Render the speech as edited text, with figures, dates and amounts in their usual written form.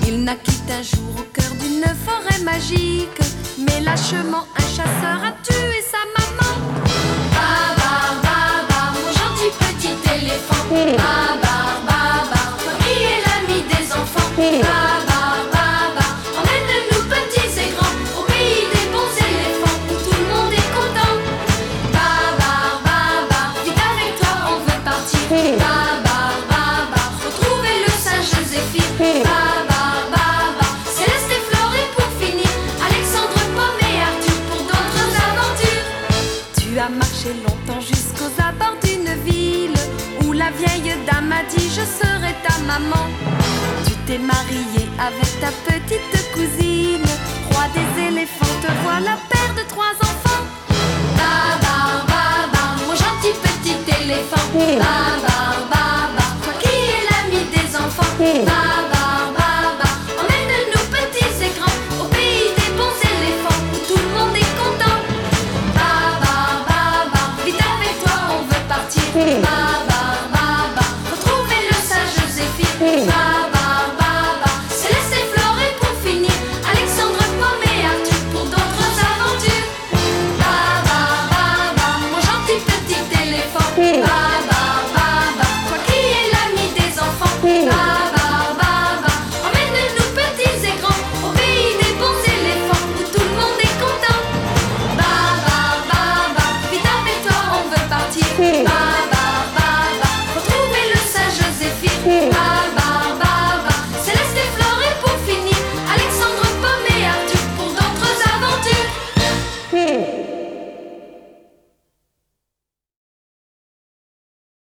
Il naquit un jour au cœur d'une forêt magique, mais lâchement un chasseur a tué sa maman. Babar, babar, mon gentil petit éléphant. Babar, babar, toi qui es l'ami des enfants. Babar, babar, emmène-nous petits et grands au pays des bons éléphants où tout le monde est content. Babar, babar, vite avec toi on veut partir. Babar, babar, retrouver le sage Zéphyr. Babar, babar, Céleste et Flore et pour finir Alexandre, Pomme et Arthur pour d'autres aventures. Tu as marché longtemps jusqu'aux abords d'une ville où la vieille dame a dit je serai ta maman. Tu t'es marié avec ta petite cousine, roi des éléphants, te voilà père de 3 enfants. Babar, babar, mon gentil petit éléphant. Babar, babar, toi qui es l'ami des enfants. Babar,